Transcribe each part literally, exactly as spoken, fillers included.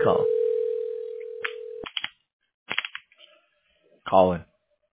call? Colin.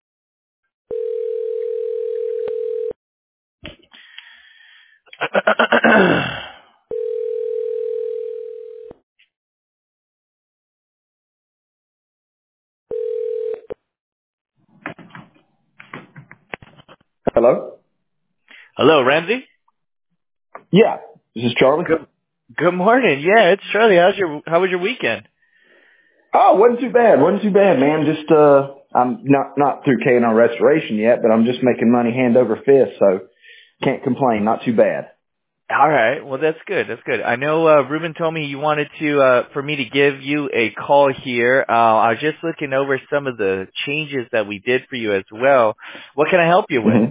Hello? Hello, Ramsey? Yeah. This is Charlie. Good Good morning. Yeah, it's Charlie. How's your how was your weekend? Oh, wasn't too bad. Wasn't too bad, man. Just, uh, I'm not, not through K and R Restoration yet, but I'm just making money hand over fist, so can't complain. Not too bad. All right. Well, that's good. That's good. I know uh Ruben told me you wanted to uh for me to give you a call here. Uh I was just looking over some of the changes that we did for you as well. What can I help you with? hmm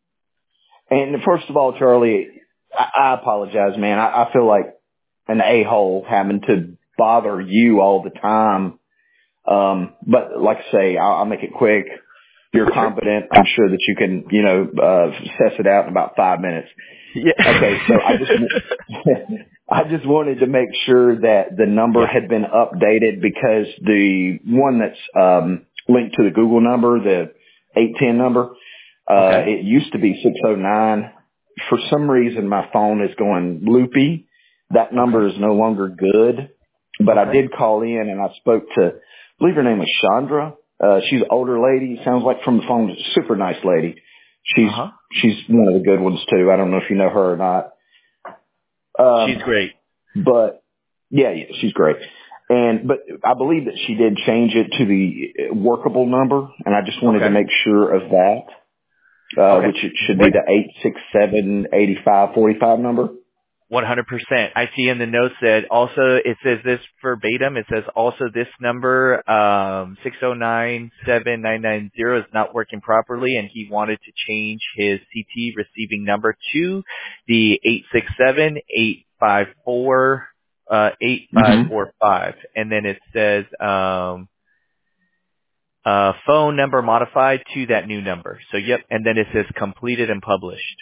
And first of all, Charlie, I, I apologize, man. I, I feel like an a-hole having to bother you all the time. Um, but like I say, I'll, I'll make it quick. You're Sure. competent. I'm sure that you can, you know, uh, suss it out in about five minutes. Okay, so I just Yeah. I just wanted to make sure that the number Yeah. had been updated because the one that's um, linked to the Google number, the eight ten number, uh, Okay. it used to be six oh nine. For some reason, my phone is going loopy. That Okay. number is no longer good. But I Okay. did call in and I spoke to, I believe her name was Chandra. Uh, she's an older lady. Sounds like from the phone, super nice lady. She's Uh-huh. she's one of the good ones too. I don't know if you know her or not. She's Um, great. but yeah, yeah, she's great. And but I believe that she did change it to the workable number, and I just wanted to Okay. make sure of that, uh, Okay. which it should be What the eight six seven eighty five forty five number. one hundred percent. I see in the notes that also it says this verbatim. It says also this number, um, six oh nine seven nine nine zero is not working properly, and he wanted to change his C T receiving number to the eight six seven eight five four uh, eight five Mm-hmm. four five. And then it says, um, uh, phone number modified to that new number. So yep. And then it says completed and published.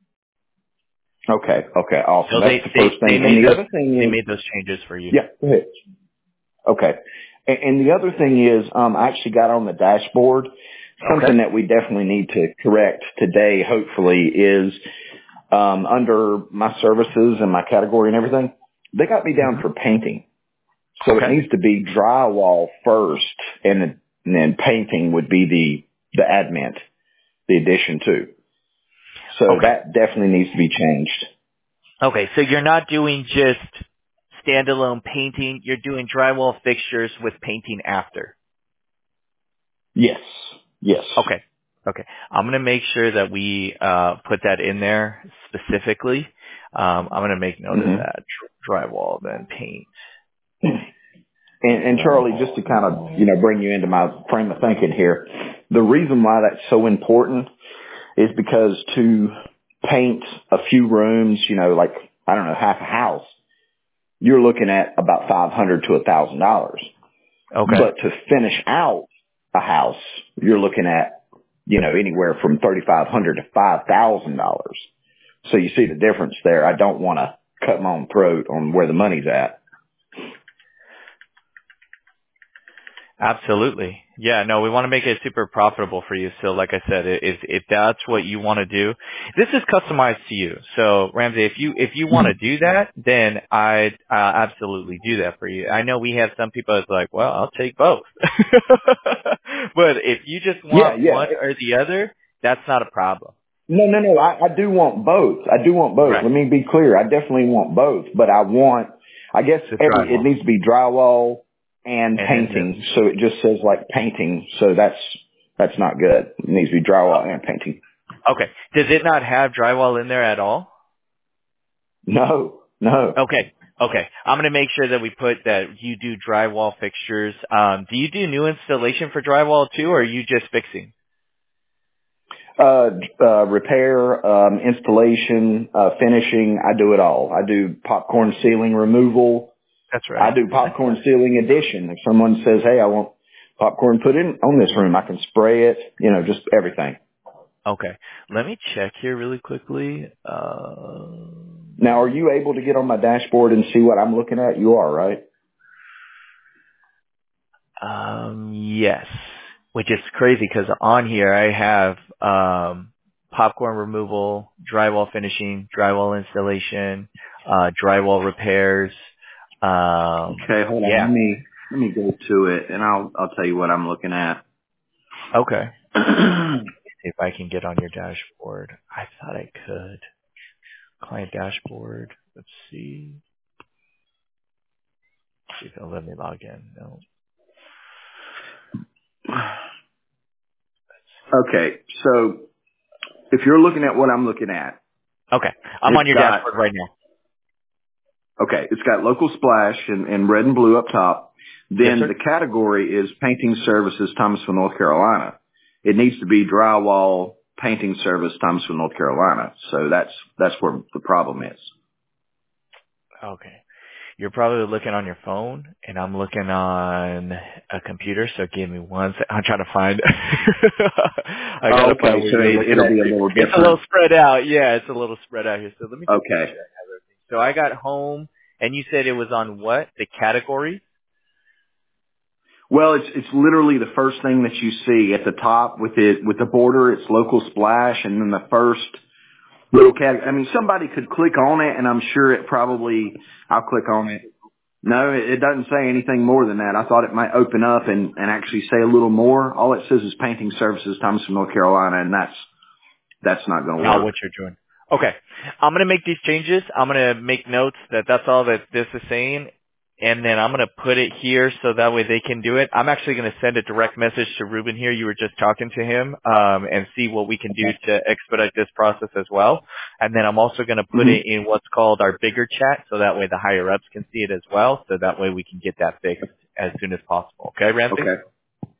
Okay, okay, awesome. So That's they, the they, first they thing. And made the those, other thing they is, made those changes for you. yeah, go ahead. Okay. And, and the other thing is, um, I actually got on the dashboard. Okay. Something that we definitely need to correct today, hopefully, is um, under my services and my category and everything, they got me down hmm for painting. So it Okay. needs to be drywall first, and then, and then painting would be the the admint, the addition too. So Okay. that definitely needs to be changed. Okay. So you're not doing just standalone painting. You're doing drywall fixtures with painting after. Yes, yes. Okay. Okay. I'm going to make sure that we uh, put that in there specifically. Um, I'm going to make note of hmm that. Dr- drywall, then paint. And, and Charlie, just to kind of, you know, bring you into my frame of thinking here, the reason why that's so important is because to paint a few rooms, you know, like, I don't know, half a house, you're looking at about five hundred to a thousand dollars. Okay. But to finish out a house, you're looking at, you know, anywhere from thirty-five hundred to five thousand dollars. So you see the difference there. I don't want to cut my own throat on where the money's at. Absolutely. Yeah, no, we want to make it super profitable for you. So like I said, i- if if that's what you want to do, this is customized to you. So Ramsey, if you if you want to do that, then I'd uh, absolutely do that for you. I know we have some people that's like, well, I'll take both. But if you just Yeah, want yeah. one or the other, that's not a problem. No, no, no. I, I do want both. I do want both. Right. Let me be clear. I definitely want both, but I want, I guess The every, it drywall. needs to be drywall and And then this. painting. So it just says like painting. So that's, that's not good. It needs to be drywall and painting. Okay. Does it not have drywall in there at all? No, no. Okay. Okay. I'm going to make sure that we put that you do drywall fixtures. Um, do you do new installation for drywall too, or are you just fixing? Uh, uh, repair, um, installation, uh, finishing. I do it all. I do popcorn ceiling removal. That's I right. do popcorn ceiling addition. If someone says, hey, I want popcorn put in on this room, I can spray it, you know, just everything. Okay. Let me check here really quickly. Uh, Now, are you able to get on my dashboard and see what I'm looking at? You are, right? Yes, which is crazy because on here I have um, popcorn removal, drywall finishing, drywall installation, uh, drywall repairs. Um, Okay, hold on. yeah. Let me let me go to it, and I'll I'll tell you what I'm looking at. Okay. See if I can get on your dashboard. I thought I could. Client dashboard. Let's see. See if it'll let me log in. No. Okay, so if you're looking at what I'm looking at, Okay. I'm it's on your got dashboard right now. okay, it's got local splash in, in red and blue up top. Yes, Then sir. the category is painting services, Thomasville, North Carolina. It needs to be drywall painting service, Thomasville, North Carolina. So that's that's where the problem is. Okay. You're probably looking on your phone, and I'm looking on a computer. So give me one sec. I'm trying to find. I Oh, gotta find okay, where so you're it, looking it'll at. be a little It's a little different. spread out. Yeah, it's a little spread out here. So let me just make Okay. sure I have everything. So I got home, and you said it was on what? The category? Well, it's it's literally the first thing that you see at the top with it with the border. It's local splash, and then the first little cat. I mean, somebody could click on it, and I'm sure it probably. I'll click on it. No, it, it doesn't say anything more than that. I thought it might open up and and actually say a little more. All it says is painting services, Thomasville, North Carolina, and that's that's not going to Not work. what you're doing. Okay. I'm going to make these changes. I'm going to make notes that that's all that this is saying. And then I'm going to put it here so that way they can do it. I'm actually going to send a direct message to Ruben here. You were just talking to him, um, and see what we can do Okay. to expedite this process as well. And then I'm also going to put hmm it in what's called our bigger chat so that way the higher ups can see it as well. So that way we can get that fixed as soon as possible. Okay, Ramsey? Okay.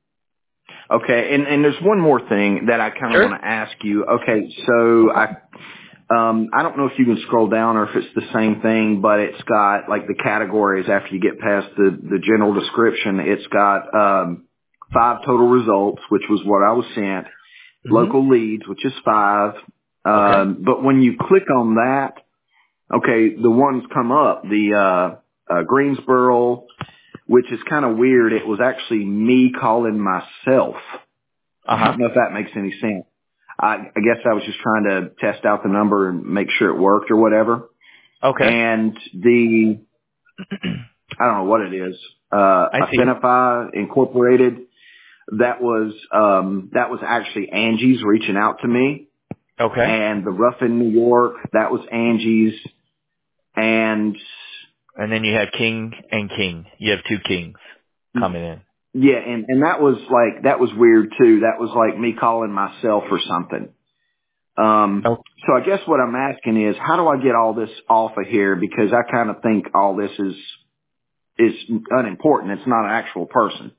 Okay, and, and there's one more thing that I kind of Sure. want to ask you. Okay, so I um I don't know if you can scroll down or if it's the same thing, but it's got like the categories after you get past the the general description. It's got um five total results, which was what I was sent. hmm Local leads, which is five. Okay. Um, but when you click on that, okay, the ones come up. The uh, uh Greensboro, which is kind of weird. It was actually me calling myself. I Uh-huh. don't know if that makes any sense. I, I guess I was just trying to test out the number and make sure it worked or whatever. Okay. And the, I don't know what it is, uh, I see it. Affinify Incorporated, that was, um, that was actually Angie's reaching out to me. Okay. And the Ruffin, New York, that was Angie's. And And then you have king and king. You have two kings coming in. yeah, and, and that was like, that was weird too. That was like me calling myself or something. Um, Oh, so I guess what I'm asking is, how do I get all this off of here? Because I kind of think all this is is unimportant. It's not an actual person.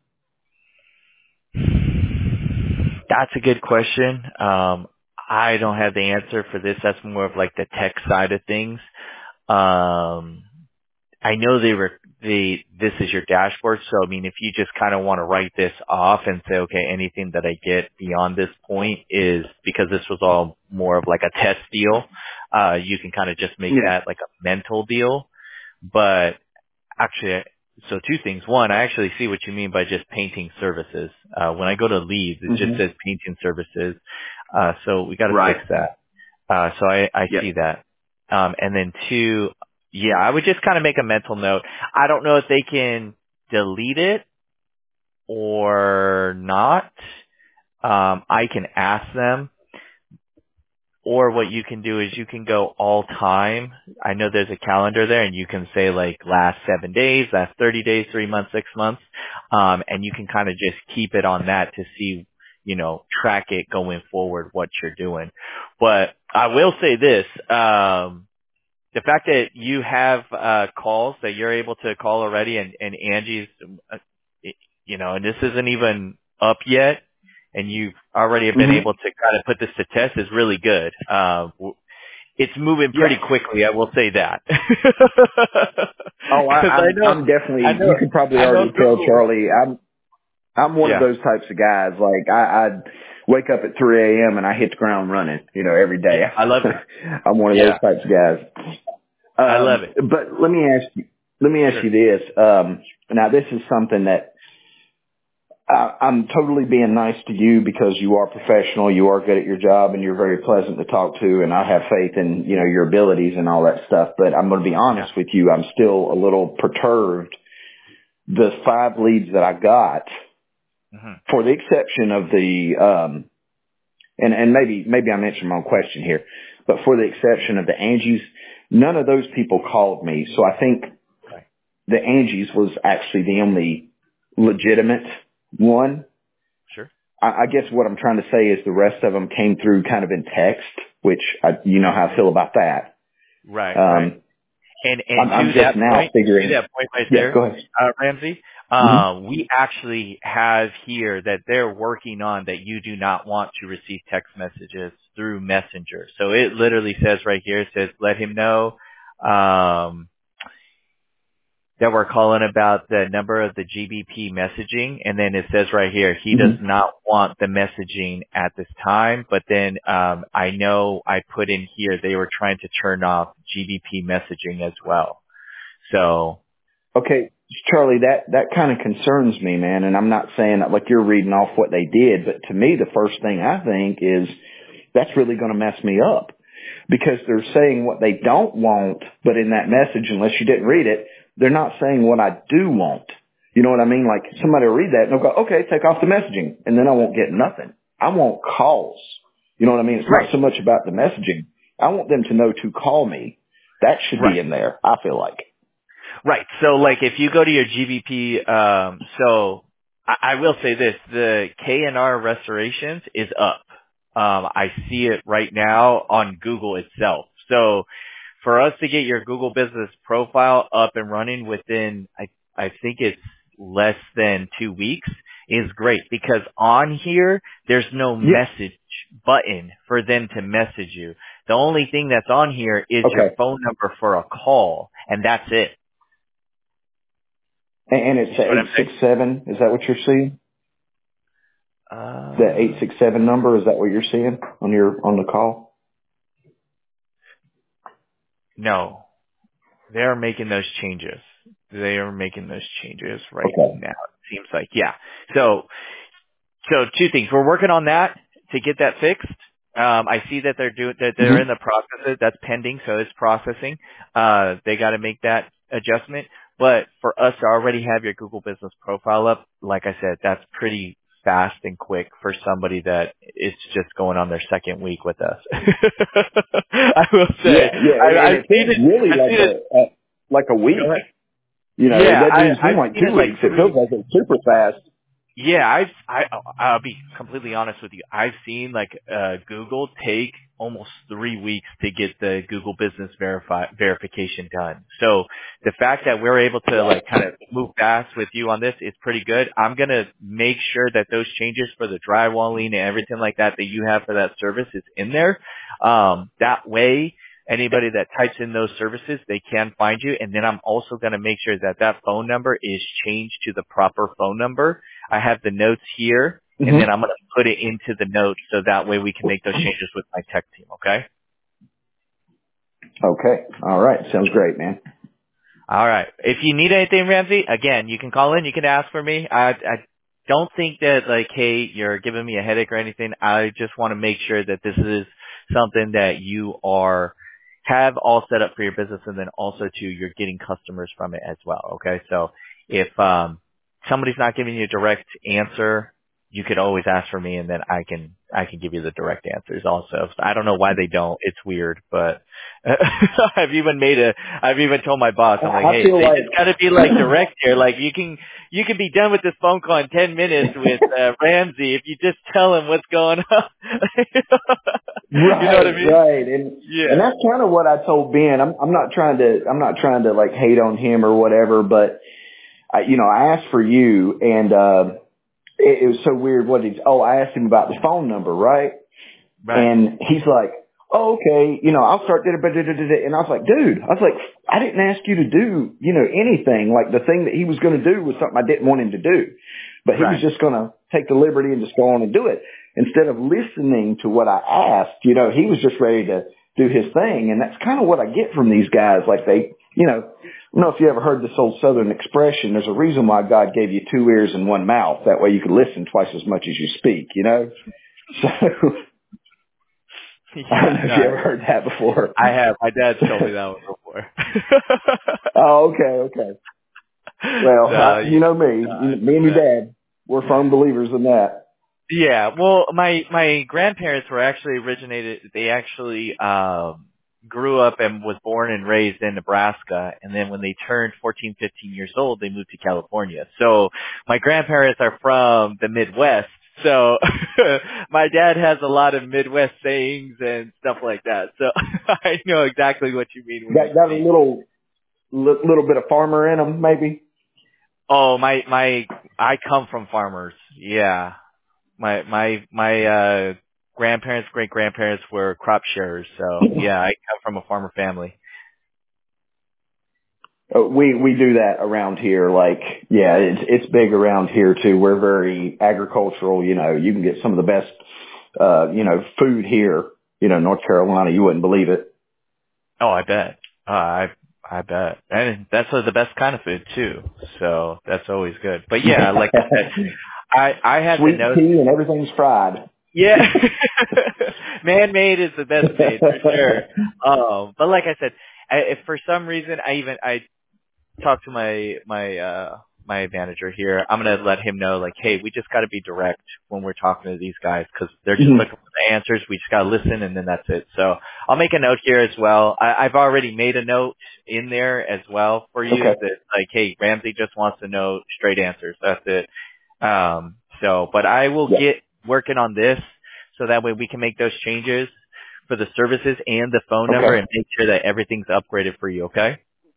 that's a good question. Um, I don't have the answer for this. That's more of like the tech side of things. Um, I know they were the this is your dashboard. So I mean, if you just kind of want to write this off and say, okay, anything that I get beyond this point is because this was all more of like a test deal. Uh, you can kind of just make Yeah. that like a mental deal. But actually, so two things. One, I actually see what you mean by just painting services. Uh, when I go to leads, it just hmm says painting services. Uh, so we got to Right. fix that. Uh, so I, I Yeah. see that. Um, and then two, yeah, I would just kind of make a mental note. I don't know if they can delete it or not. Um, I can ask them. Or what you can do is you can go all time. I know there's a calendar there and you can say like last seven days, last thirty days, three months, six months. Um, and you can kind of just keep it on that to see, you know, track it going forward, what you're doing. But I will say this, um, the fact that you have, uh, calls that you're able to call already and, and Angie's, uh, you know, and this isn't even up yet and you've already have been hmm able to kind of put this to test is really good. Uh, w- it's moving Yeah. pretty quickly, I will say that. Oh, I, Because I I'm know, I'm I definitely. You know, could probably I know already tell Google. Charlie. I'm I'm one of Yeah, those types of guys. Like I, I wake up at three a.m. and I hit the ground running. You know, every day. I love it. I'm one of those Yeah, types of guys. I love Um, it. but let me ask you. Let me ask Sure. you this. Um, now, this is something that I, I'm totally being nice to you because you are professional, you are good at your job, and you're very pleasant to talk to, and I have faith in, you know, your abilities and all that stuff. But I'm going to be honest Yeah. with you, I'm still a little perturbed. The five leads that I got, hmm for the exception of the, um, and, and maybe, maybe I'm answering my own question here, but for the exception of the Angies, none of those people called me. So I think Right. the Angies was actually the only legitimate one. Sure. I, I guess what I'm trying to say is the rest of them came through kind of in text, which I, you know how I feel about that. Right. Right. Um, And I'm, and I'm to just that now point, to figuring. that point right Yeah, there, go ahead. uh, Ramsey, hmm uh, we actually have here that they're working on that you do not want to receive text messages through Messenger. So it literally says right here, it says, let him know, um, that we're calling about the number of the G B P messaging. And then it says right here, he does hmm not want the messaging at this time. But then, um, I know I put in here, they were trying to turn off G B P messaging as well. So, Okay, Charlie, that, that kind of concerns me, man. And I'm not saying that like you're reading off what they did, but to me, the first thing I think is that's really going to mess me up because they're saying what they don't want, but in that message, unless you didn't read it, they're not saying what I do want. You know what I mean? Like somebody will read that and they'll go, okay, take off the messaging. And then I won't get nothing. I want calls. You know what I mean? It's not right, so much about the messaging. I want them to know to call me. That should be right, in there, I feel like. right. So like if you go to your G B P, um, so I, I will say this, the K N R restorations is up. Um, I see it right now on Google itself. So for us to get your Google business profile up and running within, I, I think it's less than two weeks is great because on here, there's no Yeah. message button for them to message you. The only thing that's on here is your Okay. phone number for a call and that's it. And, and You it's see the what I'm eight saying? six seven. Is that what you're seeing? The eight Uh, six seven number, is that what you're seeing on your, on the call? no, they're making those changes. They are making those changes right Okay. now. It seems like, yeah. So So two things. We're working on that to get that fixed. Um, I see that they're doing that they're hmm in the process. That's pending, so it's processing. Uh, they got to make that adjustment. But for us to already have your Google Business profile up, like I said, that's pretty fast and quick for somebody that is just going on their second week with us. I will say, Yeah, yeah. And, I, and I've it seen feels it. really I've like seen it. a, a, like a Go week. ahead. You know, it Yeah, doesn't I, even seem I've like seen two it like weeks. It feels three. like it's super fast. Yeah, I've, I, I'll be completely honest with you. I've seen like, uh, Google take almost three weeks to get the Google business verify, verification done. So the fact that we're able to like kind of move fast with you on this is pretty good. I'm going to make sure that those changes for the drywalling and everything like that that you have for that service is in there. Um, that way, anybody that types in those services, they can find you. And then I'm also going to make sure that that phone number is changed to the proper phone number. I have the notes here, and hmm then I'm going to put it into the notes so that way we can make those changes with my tech team, okay? Okay. All right. Sounds great, man. All right. If you need anything, Ramsey, again, you can call in. You can ask for me. I, I don't think that, like, hey, you're giving me a headache or anything. I just want to make sure that this is something that you are have all set up for your business, and then also, too, you're getting customers from it as well, okay? So if um, somebody's not giving you a direct answer, you could always ask for me, and then I can I can give you the direct answers also. So I don't know why they don't. It's weird, but I've even made a I've even told my boss, I I'm like, I hey, feel they like, just gotta be like direct here. Like you can you can be done with this phone call in ten minutes with uh, Ramsey if you just tell him what's going on. You know what I right, mean? right. And, and Yeah. that's kind of what I told Ben. I'm, I'm not trying to, I'm not trying to like hate on him or whatever, but I, you know, I asked for you and, uh, it, it was so weird. What did, oh, I asked him about the phone number, right? Right. And he's like, oh, okay, you know, I'll start, da, da, da, da, da, da. And I was like, dude, I was like, I didn't ask you to do, you know, anything. Like the thing that he was going to do was something I didn't want him to do. But he was Right. just going to take the liberty and just go on and do it. Instead of listening to what I asked, you know, he was just ready to do his thing. And that's kind of what I get from these guys. Like they, you know, know if you ever heard this old Southern expression, there's a reason why God gave you two ears and one mouth. That way you can listen twice as much as you speak, you know? So, Yeah, I don't know if no, you ever heard that before. I have. My dad's told me that one before. Oh, okay, okay. Well, So, I, you know me. You, me and your dad, we're firm believers in that. yeah, well, my my grandparents were actually originated. They actually um grew up and was born and raised in Nebraska, and then when they turned fourteen, fifteen years old, they moved to California. So my grandparents are from the Midwest. So my dad has a lot of Midwest sayings and stuff like that. So I know exactly what you mean when Got, you got a say, little, li- little bit of farmer in them, maybe? "Oh, my my I come from farmers." Yeah. My my my uh grandparents, great grandparents were crop sharers, so yeah, I come from a farmer family. Uh, we we do that around here. Like, yeah, it's it's big around here too. We're very agricultural. You know, you can get some of the best, uh, you know, food here. You know, North Carolina, you wouldn't believe it. Oh, I bet. Uh, I I bet. And that's uh, the best kind of food too. So that's always good. But yeah, like I said, I I had the Sweet notes. tea and everything's fried. Yeah. Man-made is the best made for sure. Um, but like I said, I, if for some reason I even I talk to my my uh my manager here. I'm gonna let him know, like, hey, we just got to be direct when we're talking to these guys because they're just Mhm. looking for the answers. We just gotta listen, and then that's it. So I'll make a note here as well. I, I've already made a note in there as well for you Okay. that, like, hey, Ramsey just wants to know straight answers. That's it. Um. So, but I will Yeah. get working on this so that way we can make those changes for the services and the phone number Okay. and make sure that everything's upgraded for you. Okay.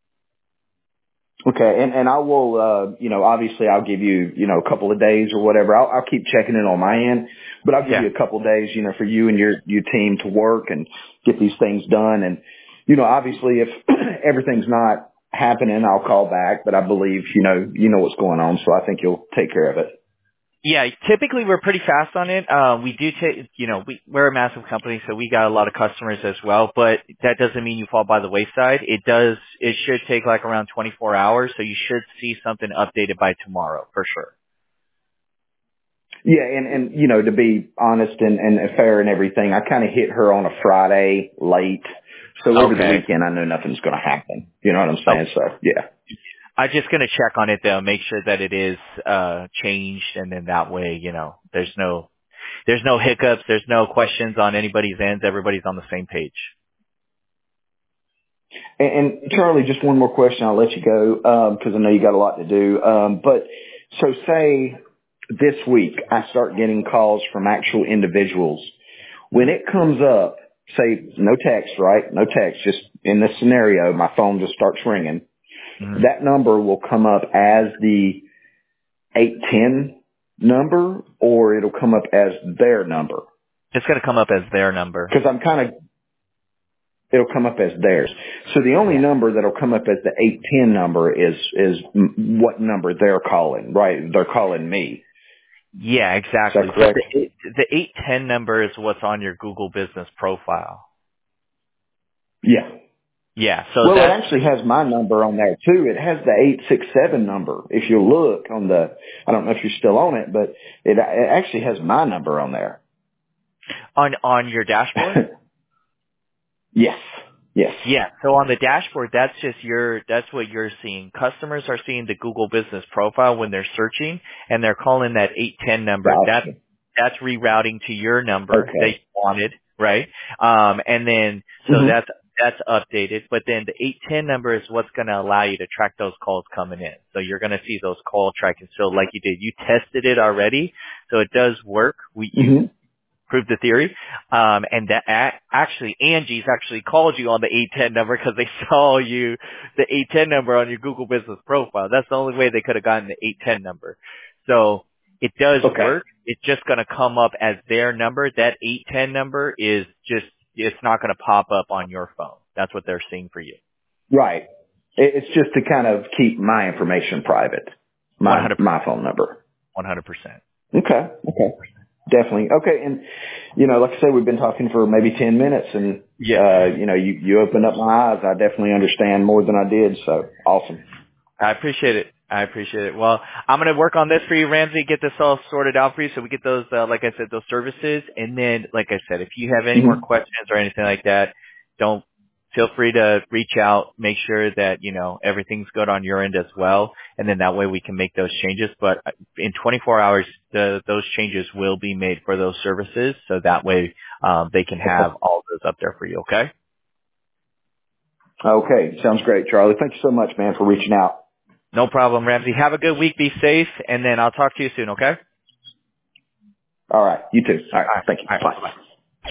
Okay. And and I will, uh, you know, obviously I'll give you, you know, a couple of days or whatever. I'll, I'll keep checking it on my end, but I'll give Yeah. you a couple of days, you know, for you and your your team to work and get these things done. And you know, obviously if everything's not happening, I'll call back. But I believe, you know, you know what's going on, so I think you'll take care of it. Yeah, typically we're pretty fast on it. Uh, we do take, you know, we, we're a massive company, so we got a lot of customers as well, but that doesn't mean you fall by the wayside. It does, it should take like around twenty-four hours, so you should see something updated by tomorrow, for sure. Yeah, and and you know, to be honest and, and fair and everything, I kind of hit her on a Friday late, so over the Okay. weekend I know nothing's going to happen. You know what I'm Oh, saying? So yeah. I'm just gonna check on it though, make sure that it is, uh, changed, and then that way, you know, there's no, there's no hiccups, there's no questions on anybody's ends, everybody's on the same page. And, and Charlie, just one more question. I'll let you go because I know you got a lot to do. Um, but so say this week I start getting calls from actual individuals. When it comes up, say no text, right? No text. Just in this scenario, my phone just starts ringing. Mhm. That number will come up as the eight ten number, or it'll come up as their number. It's gonna come up as their number. Because I'm kind of, it'll come up as theirs. So the only Yeah. number that'll come up as the eight ten number is is m- what number they're calling, right? They're calling me. Yeah, Is exactly. that So correct? the eight- the eight ten number is what's on your Google Business profile. Yeah. Yeah, so Well, it that's actually has my number on there too. It has the eight six seven number. If you look on the, I don't know if you're still on it, but it, it actually has my number on there. on on your dashboard. Yes. Yes. Yeah, so on the dashboard, that's just your that's what you're seeing. Customers are seeing the Google Business profile when they're searching, and they're calling that eight ten number. That Gotcha. that's rerouting to your number that you Okay. wanted, right? Um, and then so hmm that's that's updated. But then the eight ten number is what's going to allow you to track those calls coming in. So you're going to see those call tracking. So like you did, you tested it already, so it does work. We you hmm proved the theory. Um, and that a- actually Angie's actually called you on the eight ten number because they saw you the eight ten number on your Google Business profile. That's the only way they could have gotten the eight ten number. So it does Okay. work. It's just going to come up as their number. That eight ten number is just, it's not going to pop up on your phone. That's what they're seeing for you. Right. It, it's just to kind of keep my information private. My one hundred percent. my phone number. one hundred percent. Okay. Okay. Definitely. Okay. And, you know, like I said, we've been talking for maybe ten minutes and Yeah. uh, you know, you, you opened up my eyes. I definitely understand more than I did. So awesome. I appreciate it. I appreciate it. Well, I'm going to work on this for you, Ramsey, get this all sorted out for you so we get those, uh, like I said, those services. And then, like I said, if you have any more Mm-hmm. questions or anything like that, don't feel free to reach out, make sure that, you know, everything's good on your end as well. And then that way we can make those changes. But in twenty-four hours, the, those changes will be made for those services. So that way, um, they can have all those up there for you. Okay. Okay. Sounds great, Charlie. Thank you so much, man, for reaching out. No problem, Ramsey. Have a good week. Be safe. And then I'll talk to you soon. Okay. All right. You too. All right. All right. Thank you. All right. Bye. Bye-bye.